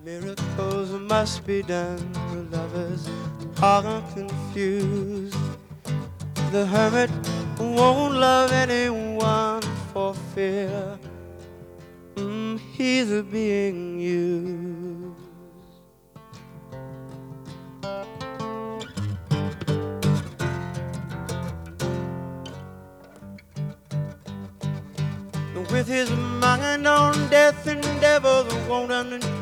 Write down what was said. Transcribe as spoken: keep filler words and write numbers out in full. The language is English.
Miracles must be done. The lovers are confused. The hermit won't love anyone for fear mm, he's being used. With his mind on death and devils won't understand.